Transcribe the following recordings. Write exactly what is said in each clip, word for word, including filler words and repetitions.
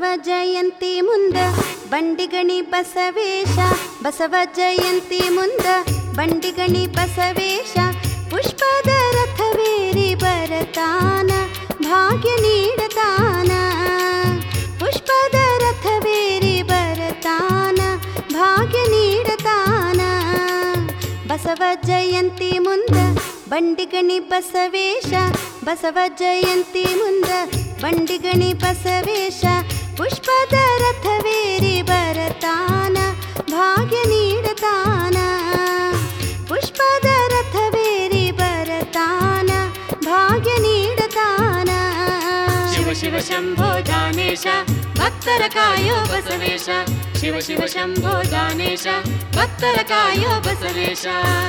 ಬಸವ ಜಯಂತಿ ಮುಂದ ಬಂಡಿಗಣಿ ಬಸವೇಶ ಬಸವ ಜಯಂತಿ ಮುಂದ ಬಂಡಿಗಣಿ ಬಸವೇಶ ಪುಷ್ಪದ ರಥವೇರಿ ಬರತಾನ ಭಾಗ್ಯ ನೀಡತಾನ ಪುಷ್ಪದ ರಥವೇರಿ ಬರತಾನ ಭಾಗ್ಯ ನೀಡತಾನ ಬಸವ ಜಯಂತಿ ಮುಂದ ಬಂಡಿಗಣಿ ಬಸವೇಶ ಬಸವ ಜಯಂತಿ ಮುಂದ ಬಂಡಿಗಣಿ ಬಸವೇಶ ಪುಷ್ಪದ ರಥವೇರಿ ಬರತಾನ ಭಾಗ್ಯ ನೀಡತಾನ ಪುಷ್ಪದ ರಥವೇರಿ ಬರತಾನ ಭಾಗ್ಯ ನೀಡತಾನ ಶಿವ ಶಿವ ಶಂಭೋ ದಾನೇಶ ಭಕ್ತರ ಕಾಯೋ ಬಸವೇಶ ಶಿವ ಶಿವ ಶಂಭೋ ದಾನೇಶ ಭಕ್ತರ ಕಾಯೋ ಬಸವೇಶ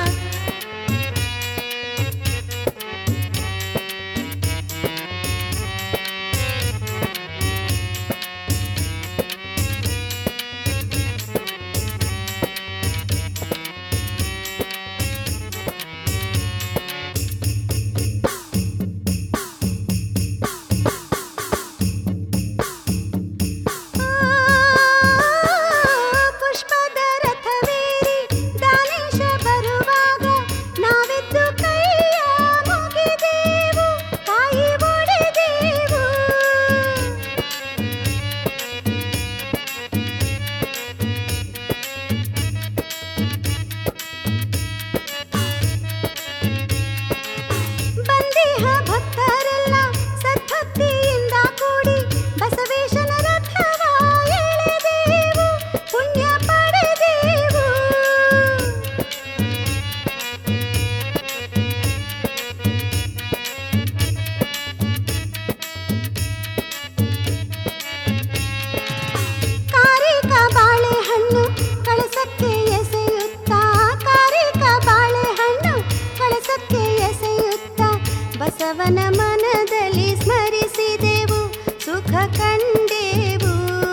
ಬಸವನ ಮನದಲ್ಲಿ ಸ್ಮರಿಸಿದೆವು ಸುಖ ಕಂಡೆವು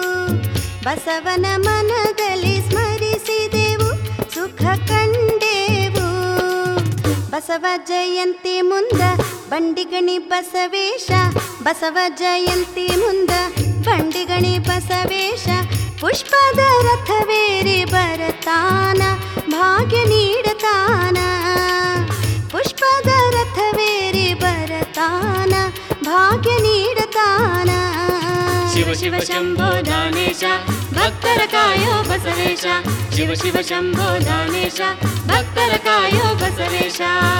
ಬಸವನ ಮನದಲ್ಲಿ ಸ್ಮರಿಸಿದೆವು ಸುಖ ಕಂಡೆವು ಬಸವ ಜಯಂತಿ ಮುಂದ ಬಂಡಿಗಣಿ ಬಸವೇಶ ಬಸವ ಜಯಂತಿ ಮುಂದ ಬಂಡಿಗಣಿ ಬಸವೇಶ ಪುಷ್ಪದ ರಥವೇರಿ ಬರತಾನ ಭಾಗ್ಯ ನೀಡತಾನ ಪುಷ್ಪದ ರಥವೇರಿ ಬರತಾನ ಭಾಗ್ಯ ನೀಡತಾನ ಶಿವ ಶಿವ ಶಂಭೋ ದಾನೇಶ ಭಕ್ತರ ಕಾಯೋ ಬಸವೇಶ ಶಿವ ಶಿವ ಶಂಭೋ ದಾನೇಶ ಭಕ್ತರ ಕಾಯೋ ಬಸವೇಶ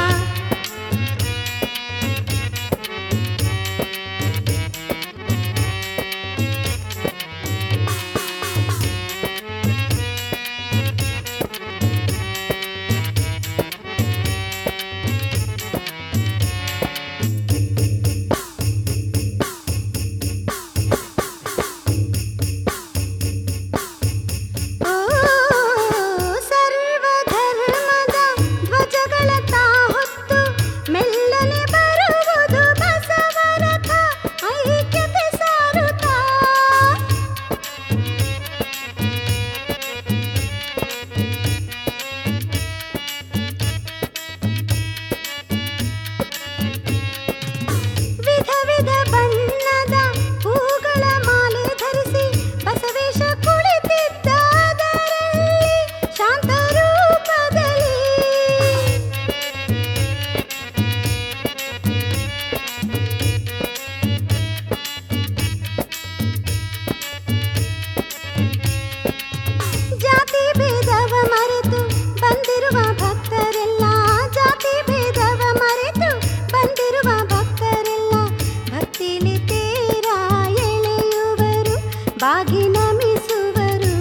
ಬಾಗಿ ನಮಿಸುವರು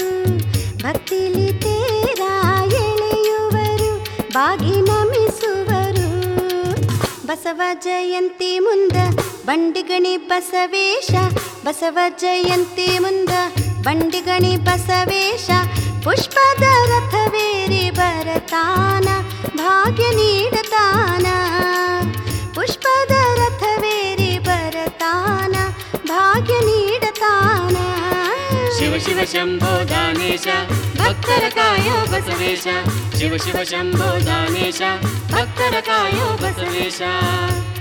ಭಕ್ತಿಲಿ ತೇರ ಎಳೆಯುವರು ಬಾಗಿ ನಮಿಸುವರು ಬಸವ ಜಯಂತಿ ಮುಂದ ಬಂಡಿಗಣಿ ಬಸವೇಶ ಬಸವ ಜಯಂತಿ ಮುಂದ ಬಂಡಿಗಣಿ ಬಸವೇಶ ಪುಷ್ಪದ ರಥವೇರಿ ಬರತಾನ ಭಾಗ್ಯ ನೀಡತಾನ ಪುಷ್ಪದ ರಥವೇರಿ ಬರತಾನ ಭಾಗ್ಯ ನೀಡತಾನ ಶಿವ ಶಿವ ಶಂಭೋ ದಾನೇಶ ಭಕ್ತರ ಕಾಯೋ ಬಸವೇಶ ಶಿವ ಶಿವ ಶಂಭೋ ದಾನೇಶ ಭಕ್ತರ ಕಾಯೋ ಬಸವೇಶ